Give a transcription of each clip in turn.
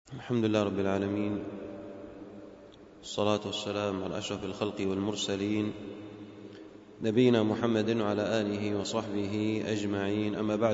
الحمد لله رب العالمين، الصلاة والسلام على أشرف الخلق والمرسلين نبينا محمد وعلى آله وصحبه أجمعين، أما بعد.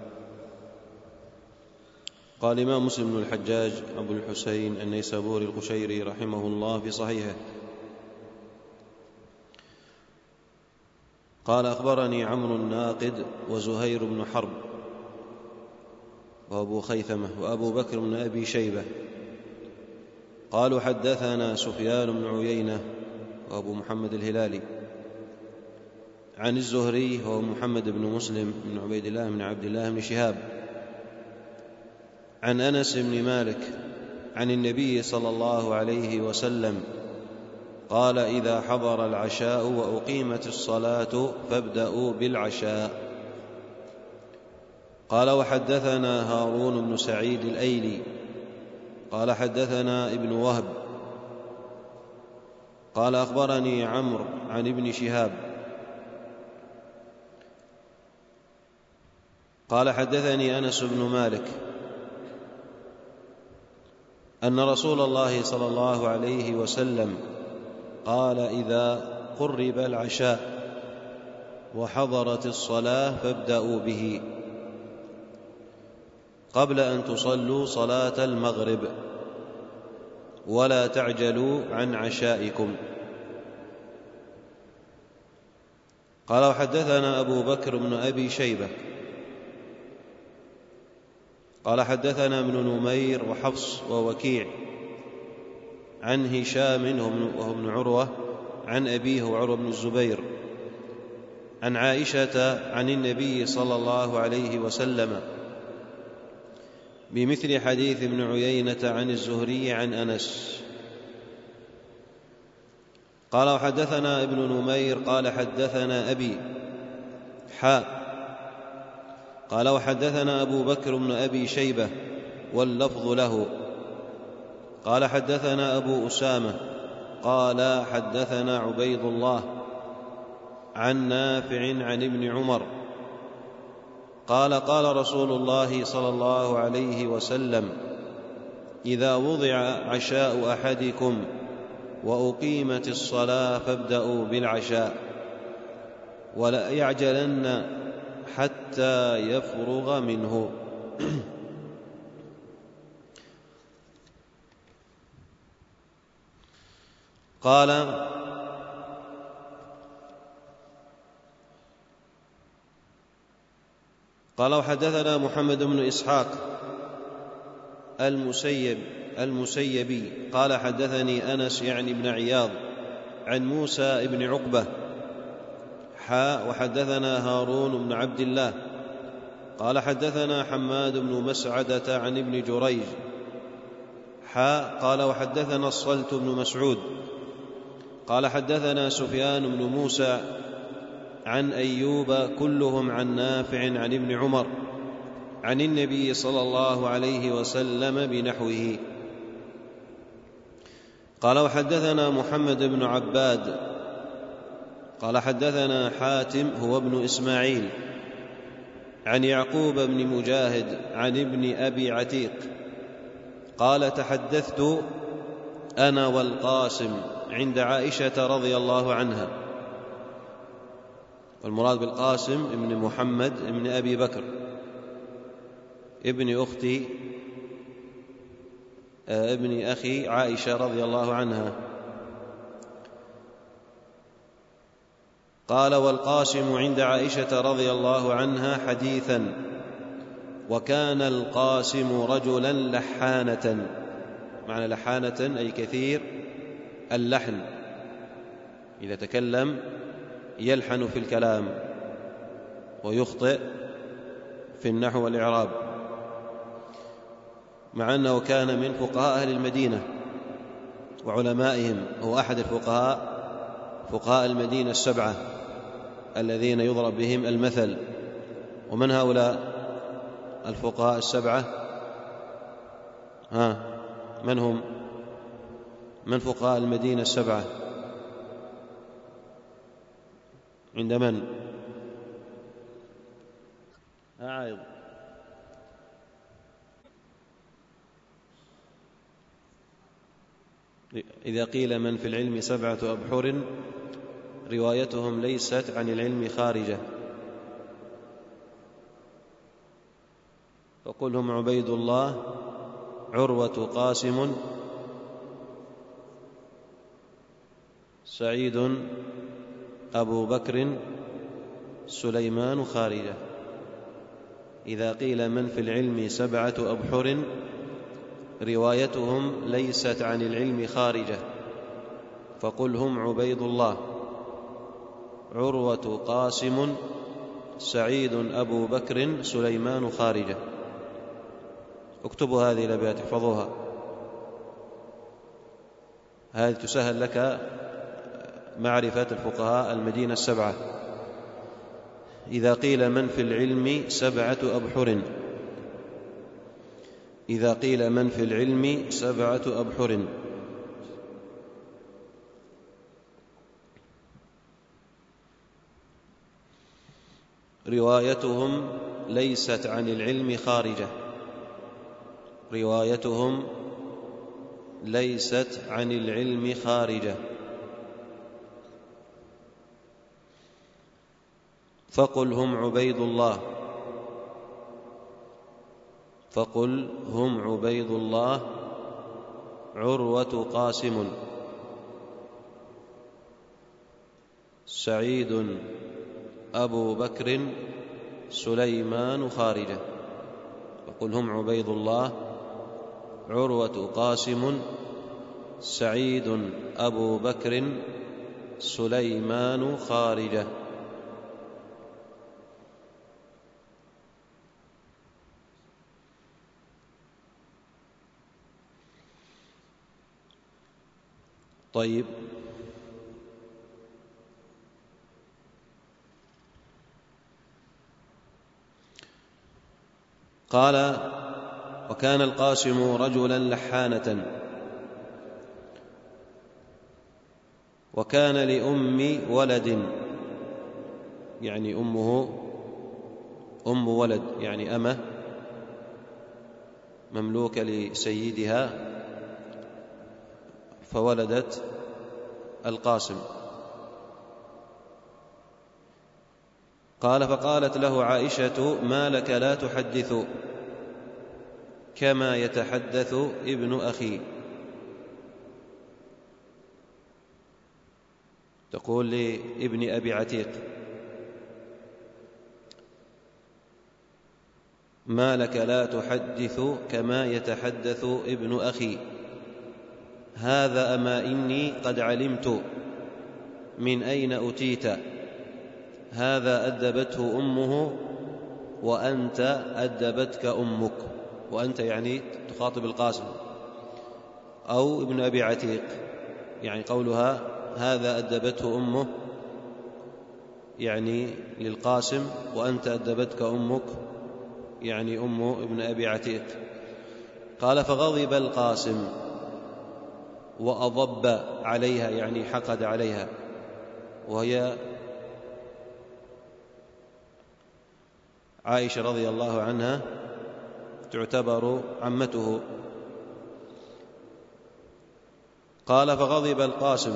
قال الإمام مسلم بن الحجاج أبو الحسين النيسابوري القشيري رحمه الله في صحيحه: قال: أخبرني عمرو الناقد وزهير بن حرب وأبو خيثمة وأبو بكر بن أبي شيبة قالوا: حدثنا سفيان بن عيينة وأبو محمد الهلالي عن الزهري وهو محمد بن مسلم بن عبيد الله بن عبد الله بن شهاب عن أنس بن مالك عن النبي صلى الله عليه وسلم قال: إذا حضر العشاء وأقيمت الصلاة فابدأوا بالعشاء. قال: وحدثنا هارون بن سعيد الأيلي قال: حدثنا ابن وهب قال: أخبرني عمرو عن ابن شهاب قال: حدثني أنس بن مالك أن رسول الله صلى الله عليه وسلم قال: إذا قرب العشاء وحضرت الصلاة فابدأوا به قبل أن تصلوا صلاة المغرب ولا تعجلوا عن عشائكم. قال: وحدثنا أبو بكر بن أبي شيبة قال: حدثنا ابن نمير وحفص ووكيع عن هشام وهو ابن عروة عن أبيه وعروة بن الزبير عن عائشة عن النبي صلى الله عليه وسلم بمثل حديث ابن عيينة عن الزهري عن أنس. قال: وحدثنا ابن نمير قال: حدثنا أبي قال: وحدثنا أبو بكر بن أبي شيبة واللفظ له قال: حدثنا أبو أسامة قال: حدثنا عبيد الله عن نافع عن ابن عمر قال: قال رسول الله صلى الله عليه وسلم: إذا وضع عشاء أحدكم وأقيمت الصلاة فابدأوا بالعشاء ولا يعجلن حتى يفرغ منه. قال: وحدثنا محمد بن إسحاق المسيبي قال: حدثني أنس يعني بن عياض عن موسى بن عقبة وحدثنا هارون بن عبد الله قال: حدثنا حماد بن مسعدة عن ابن جريج قال: وحدثنا الصلت بن مسعود قال: حدثنا سفيان بن موسى عن أيوب كلهم عن نافع عن ابن عمر عن النبي صلى الله عليه وسلم بنحوه. قال: وحدثنا محمد بن عباد قال: حدثنا حاتم هو ابن إسماعيل عن يعقوب بن مجاهد عن ابن أبي عتيق قال: تحدثت أنا والقاسم عند عائشة رضي الله عنها. والمراد بالقاسم ابن محمد ابن أبي بكر ابن أختي ابن أخي عائشة رضي الله عنها. قال: والقاسم عند عائشة رضي الله عنها حديثا، وكان القاسم رجلا لحانة. معنى لحانة أي كثير اللحن، إذا تكلم يلحن في الكلام ويخطئ في النحو والإعراب، مع أنه كان من فقهاء أهل المدينة وعلمائهم. هو أحد فقهاء المدينة السبعة الذين يضرب بهم المثل. ومن هؤلاء الفقهاء السبعة؟ من هم؟ من فقهاء المدينة السبعة عند من؟ عايض. إذا قيل من في العلم 7 أبحر روايتهم ليست عن العلم خارجة، فقل هم عبيد الله، عروة، قاسم، سعيد، أبو بكر، سليمان، خارجة. إذا قيل من في العلم 7 أبحر روايتهم ليست عن العلم خارجة، فقل هم عبيد الله، عروة، قاسم، سعيد، أبو بكر، سليمان، خارجة. اكتبوا هذه الأبيات احفظوها، هذه تسهل لك معرفة الفقهاء المدينة 7. إذا قيل من في العلم 7 أبحر، إذا قيل من في العلم 7 أبحر روايتهم ليست عن العلم خارجة، روايتهم ليست عن العلم خارجة، فقل هم عبيد الله، فقل هم عبيد الله، عروة، قاسم، سعيد، أبو بكر، سليمان، خارجة. فقل هم عبيد الله، عروة، قاسم، سعيد، أبو بكر، سليمان، خارجة. طيب، قال: وكان القاسم رجلا لحانة، وكان لأم ولد، يعني أمه أم ولد، يعني أمه مملوكة لسيدها، فولدت القاسم. قال: فقالت له عائشة: ما لك لا تحدث كما يتحدث ابن أخي. تقول لابن أبي عتيق: ما لك لا تحدث كما يتحدث ابن أخي، هذا أما إني قد علمت من أين أتيت، هذا أدبته أمه وأنت أدبتك أمك. وأنت يعني تخاطب القاسم أو ابن أبي عتيق، يعني قولها هذا أدبته أمه يعني للقاسم، وأنت أدبتك أمك يعني أم ابن أبي عتيق. قال: فغضب القاسم وأضب عليها، يعني حقد عليها، وهي عائشة رضي الله عنها تعتبر عمته. قال: فغضب القاسم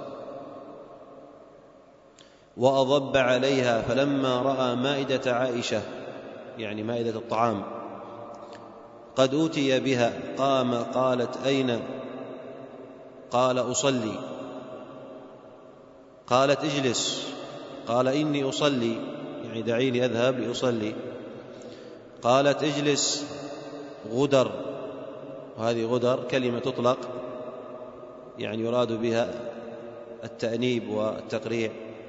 وأضب عليها، فلما رأى مائدة عائشة، يعني مائدة الطعام، قد أوتي بها قام. قالت: أين؟ قال: أصلي. قالت: اجلس. قال: إني أصلي، يعني دعيني أذهب لأصلي. قالت: اجلس. غدر، وهذه غدر كلمة تطلق يعني يراد بها التأنيب والتقريع.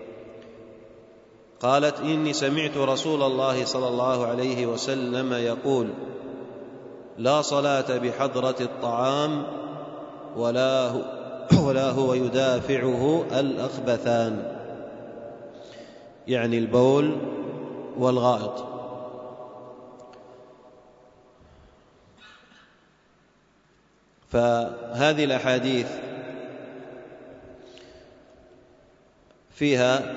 قالت: إني سمعت رسول الله صلى الله عليه وسلم يقول: لا صلاة بحضرة الطعام ولا هو يدافعه الأخبثان، يعني البول والغائط. فهذه الأحاديث فيها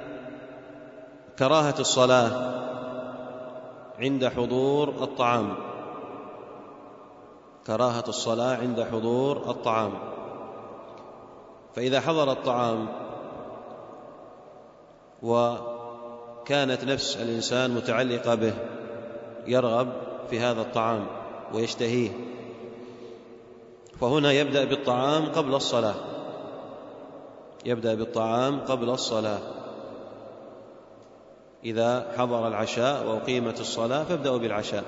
كراهة الصلاة عند حضور الطعام، كراهة الصلاة عند حضور الطعام. فإذا حضر الطعام وكانت نفس الإنسان متعلقة به يرغب في هذا الطعام ويشتهيه، فهنا يبدأ بالطعام قبل الصلاة، يبدأ بالطعام قبل الصلاة. إذا حضر العشاء وأقيمت الصلاة فابدأوا بالعشاء،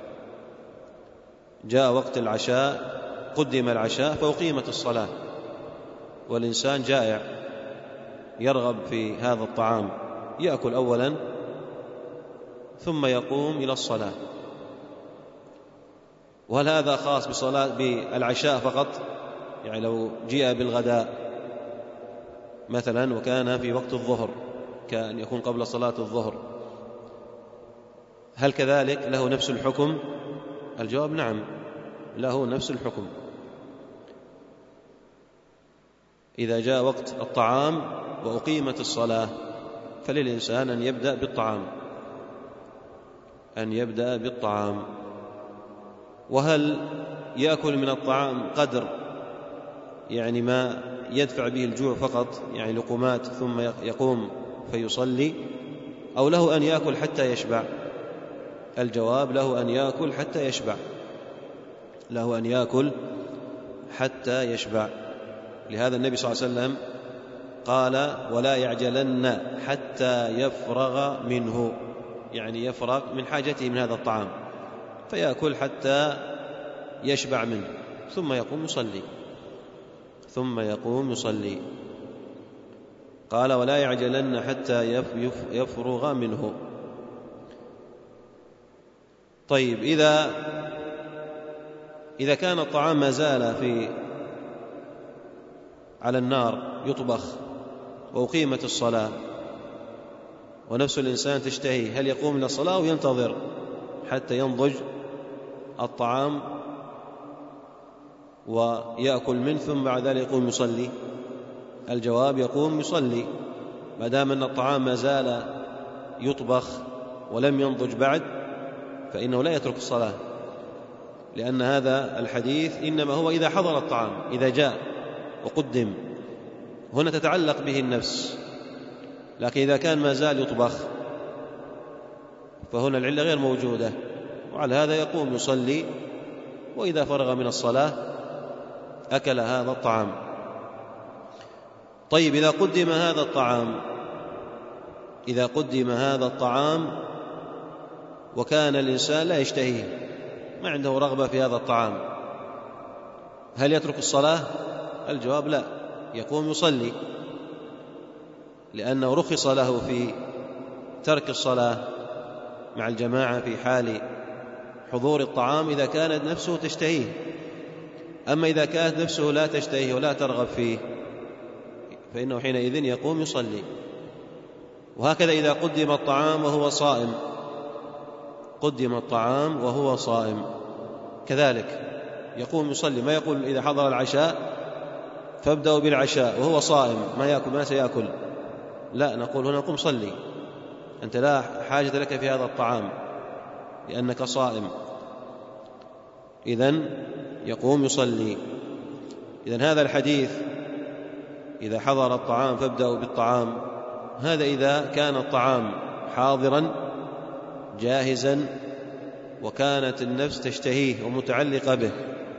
جاء وقت العشاء قدم العشاء فأقيمت الصلاة والإنسان جائع يرغب في هذا الطعام، يأكل أولا ثم يقوم إلى الصلاة. وهل هذا خاص بالعشاء فقط؟ يعني لو جاء بالغداء مثلا وكان في وقت الظهر كان يكون قبل صلاة الظهر، هل كذلك له نفس الحكم؟ الجواب نعم، له نفس الحكم. إذا جاء وقت الطعام وأقيمت الصلاة فللإنسان أن يبدأ بالطعام، أن يبدأ بالطعام. وهل يأكل من الطعام قدر يعني ما يدفع به الجوع فقط، يعني لقمات ثم يقوم فيصلي، أو له أن يأكل حتى يشبع؟ الجواب له أن يأكل حتى يشبع، له أن يأكل حتى يشبع. لهذا النبي صلى الله عليه وسلم قال ولا يعجلن حتى يفرغ منه، يعني يفرغ من حاجته من هذا الطعام فيأكل حتى يشبع منه ثم يقوم يصلي، ثم يقوم يصلي. قال ولا يعجلن حتى يفرغ منه. طيب إذا كان الطعام ما زال على النار يطبخ وأقيمت الصلاة ونفس الإنسان تشتهي، هل يقوم إلى الصلاة أو ينتظر حتى ينضج الطعام ويأكل منه ثم بعد ذلك يقوم يصلي؟ الجواب يقوم يصلي ما دام أن الطعام ما زال يطبخ ولم ينضج بعد، فإنه لا يترك الصلاة، لأن هذا الحديث إنما هو إذا حضر الطعام، إذا جاء وقدم، هنا تتعلق به النفس. لكن إذا كان ما زال يطبخ فهنا العلة غير موجودة، وعلى هذا يقوم يصلي، وإذا فرغ من الصلاة أكل هذا الطعام. طيب إذا قدم هذا الطعام وكان الإنسان لا يشتهيه، ما عنده رغبة في هذا الطعام، هل يترك الصلاة؟ الجواب لا، يقوم يصلي، لأنه رخص له في ترك الصلاة مع الجماعة في حال حضور الطعام إذا كانت نفسه تشتهيه. أما إذا كانت نفسه لا تشتهيه ولا ترغب فيه فإنه حينئذ يقوم يصلي. وهكذا إذا قدم الطعام وهو صائم، قدم الطعام وهو صائم كذلك يقوم يصلي، ما يقول إذا حضر العشاء فابدأوا بالعشاء وهو صائم ما يأكل ما سيأكل، لا، نقول هنا قم صلي، أنت لا حاجة لك في هذا الطعام لأنك صائم، إذن يقوم يصلي. إذن هذا الحديث إذا حضر الطعام فابدأوا بالطعام، هذا إذا كان الطعام حاضرا جاهزا وكانت النفس تشتهيه ومتعلقة به.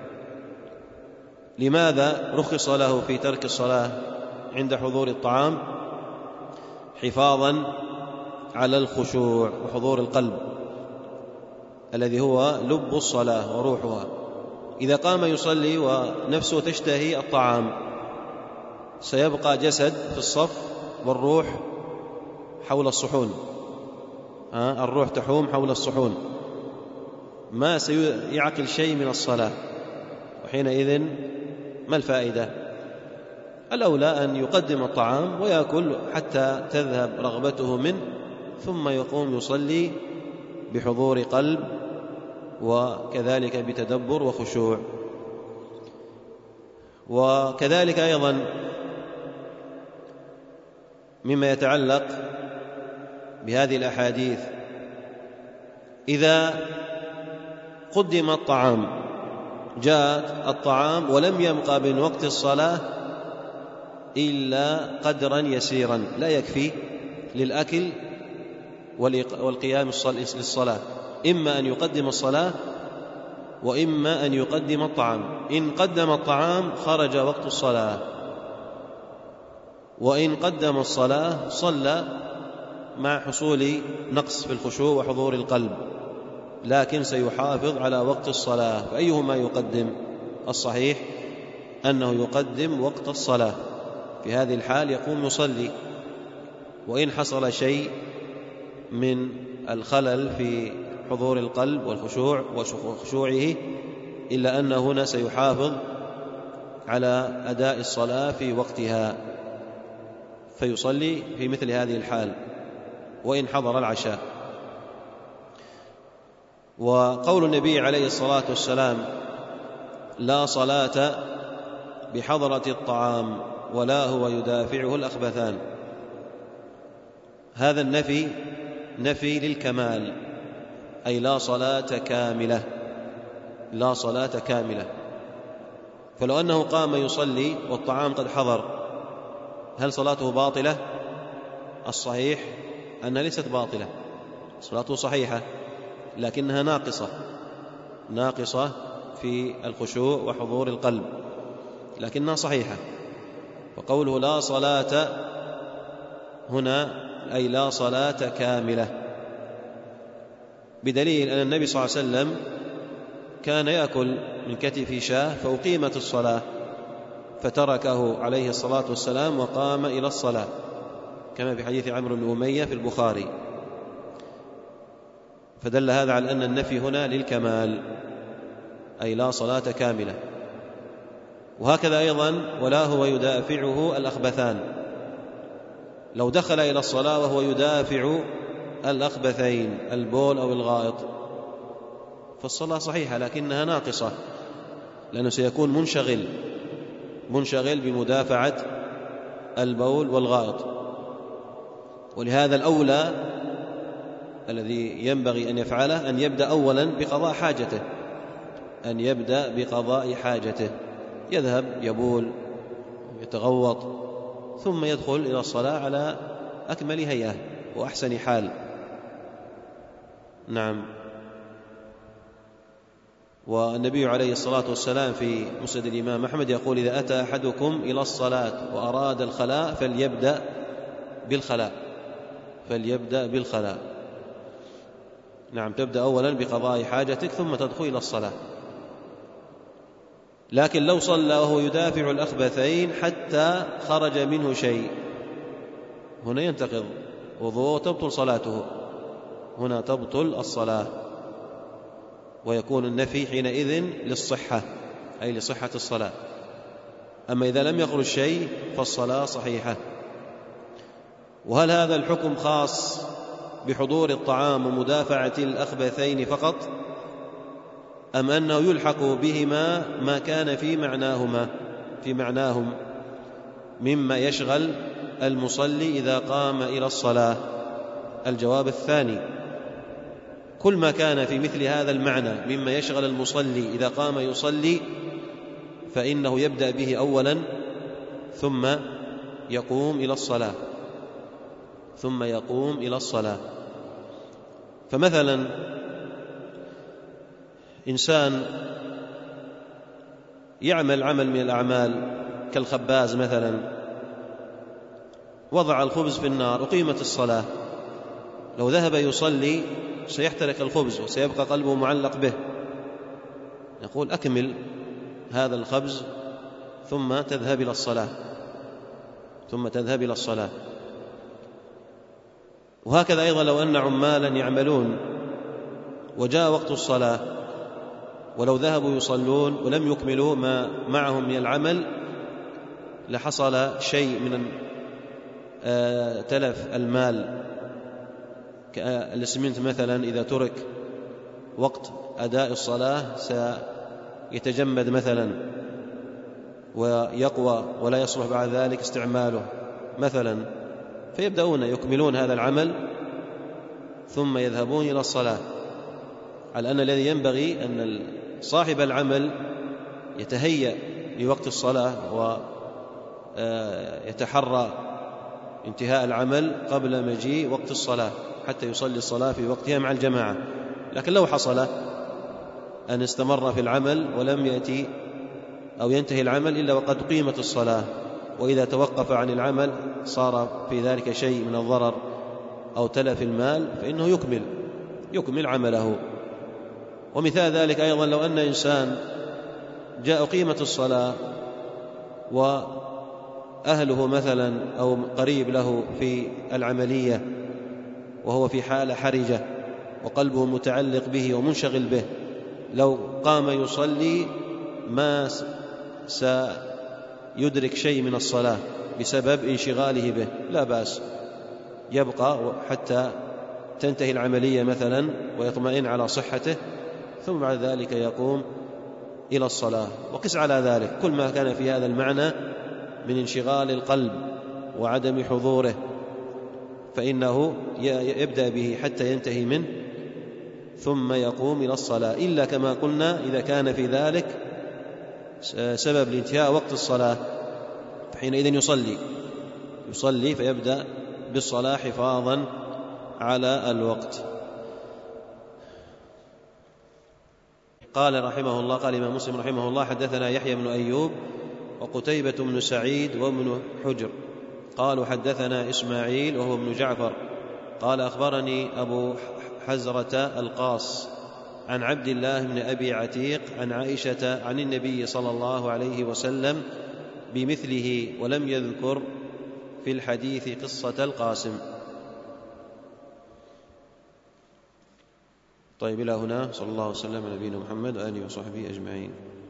لماذا رخص له في ترك الصلاة عند حضور الطعام؟ حفاظا على الخشوع وحضور القلب الذي هو لب الصلاة وروحها. إذا قام يصلي ونفسه تشتهي الطعام سيبقى جسد في الصف والروح حول الصحون، الروح تحوم حول الصحون، ما سيعقل شيء من الصلاة، وحينئذ ما الفائدة؟ الأولى أن يقدم الطعام ويأكل حتى تذهب رغبته منه ثم يقوم يصلي بحضور قلب وكذلك بتدبر وخشوع. وكذلك أيضا مما يتعلق بهذه الأحاديث إذا قدم الطعام، جاء الطعام ولم يبقى من وقت الصلاة إلا قدرا يسيرا لا يكفي للأكل والقيام للصلاة، إما أن يقدم الصلاة وإما أن يقدم الطعام. إن قدم الطعام خرج وقت الصلاة، وإن قدم الصلاة صلى مع حصول نقص في الخشوع وحضور القلب، لكن سيحافظ على وقت الصلاة. فأيهما يقدم؟ الصحيح أنه يقدم وقت الصلاة. في هذه الحال يقوم يصلي، وإن حصل شيء من الخلل في حضور القلب والخشوع وخشوعه إلا أنه هنا سيحافظ على أداء الصلاة في وقتها، فيصلي في مثل هذه الحال وإن حضر العشاء. وقول النبي عليه الصلاة والسلام: لا صلاة بحضرة الطعام ولا هو يدافعه الأخبثان، هذا النفي نفي للكمال، أي لا صلاة كاملة، لا صلاة كاملة. فلو أنه قام يصلي والطعام قد حضر، هل صلاته باطلة؟ الصحيح أنها ليست باطلة، صلاته صحيحة، لكنها ناقصة في الخشوع وحضور القلب، لكنها صحيحة. وقوله لا صلاة هنا أي لا صلاة كاملة، بدليل أن النبي صلى الله عليه وسلم كان يأكل من كتف شاة فأقيمت الصلاة فتركه عليه الصلاة والسلام وقام إلى الصلاة، كما في حديث عمرو بن أمية في البخاري. فدل هذا على أن النفي هنا للكمال، أي لا صلاة كاملة. وهكذا أيضا ولا هو يدافعه الأخبثان، لو دخل إلى الصلاة وهو يدافع الأخبثين البول أو الغائط فالصلاة صحيحة لكنها ناقصة، لأنه سيكون منشغل بمدافعة البول والغائط. ولهذا الأولى الذي ينبغي أن يفعله أن يبدأ أولا بقضاء حاجته، يذهب يبول يتغوط ثم يدخل إلى الصلاة على أكمل هيئة وأحسن حال. نعم. والنبي عليه الصلاة والسلام في مسند الإمام أحمد يقول: إذا أتى أحدكم إلى الصلاة وأراد الخلاء فليبدأ بالخلاء. نعم، تبدأ أولا بقضاء حاجتك ثم تدخل إلى الصلاة. لكن لو صلى وهو يدافع الأخبثين حتى خرج منه شيء، هنا ينتقض وضوءه وتبطل صلاته، هنا تبطل الصلاة، ويكون النفي حينئذ للصحة، أي لصحة الصلاة. أما إذا لم يخرج شيء فالصلاة صحيحة. وهل هذا الحكم خاص بحضور الطعام ومدافعة الأخبثين فقط، أم أنه يلحق بهما ما كان في معناهم مما يشغل المصلي إذا قام إلى الصلاة؟ الجواب الثاني: كل ما كان في مثل هذا المعنى مما يشغل المصلي إذا قام يصلي فإنه يبدأ به أولا ثم يقوم إلى الصلاة. فمثلا إنسان يعمل عمل من الأعمال كالخباز مثلا، وضع الخبز في النار، أقيمت الصلاة، لو ذهب يصلي سيحترق الخبز وسيبقى قلبه معلق به، نقول: أكمل هذا الخبز ثم تذهب إلى الصلاة. وهكذا أيضا لو أن عمالا يعملون وجاء وقت الصلاة ولو ذهبوا يصلون ولم يكملوا ما معهم من العمل لحصل شيء من تلف المال، كالإسمنت مثلا إذا ترك وقت أداء الصلاة سيتجمد مثلا ويقوى ولا يصلح بعد ذلك استعماله مثلا، فيبدأون يكملون هذا العمل ثم يذهبون إلى الصلاة، على أن الذي ينبغي أن صاحب العمل يتهيأ لوقت الصلاة يتحرى انتهاء العمل قبل مجيء وقت الصلاة حتى يصلي الصلاة في وقتها مع الجماعة. لكن لو حصل أن استمر في العمل ولم يأتي أو ينتهي العمل إلا وقد قيمت الصلاة، وإذا توقف عن العمل صار في ذلك شيء من الضرر أو تلف المال فإنه يكمل عمله. ومثال ذلك أيضا لو أن إنسان جاء قيمة الصلاة وأهله مثلا أو قريب له في العملية وهو في حالة حرجة وقلبه متعلق به ومنشغل به، لو قام يصلي ما سيدرك شيء من الصلاة بسبب انشغاله به، لا بأس، يبقى حتى تنتهي العملية مثلا ويطمئن على صحته، ثم بعد ذلك يقوم إلى الصلاة. وقس على ذلك كل ما كان في هذا المعنى من انشغال القلب وعدم حضوره فإنه يبدأ به حتى ينتهي منه ثم يقوم إلى الصلاة، إلا كما قلنا إذا كان في ذلك سبب لانتهاء وقت الصلاة فحينئذ يصلي فيبدأ بالصلاة حفاظا على الوقت. قال رحمه الله، قال الإمام مسلم رحمه الله: حدثنا يحيى بن أيوب وقتيبة بن سعيد وابن حجر قالوا حدثنا إسماعيل وهو ابن جعفر قال أخبرني أبو حزرة القاص عن عبد الله بن أبي عتيق عن عائشة عن النبي صلى الله عليه وسلم بمثله، ولم يذكر في الحديث قصة القاسم. طيب، إلى هنا. صلى الله وسلم على نبينا محمد وآله وصحبه أجمعين.